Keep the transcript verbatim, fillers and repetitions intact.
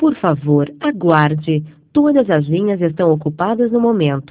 Por favor, aguarde. Todas as linhas estão ocupadas no momento.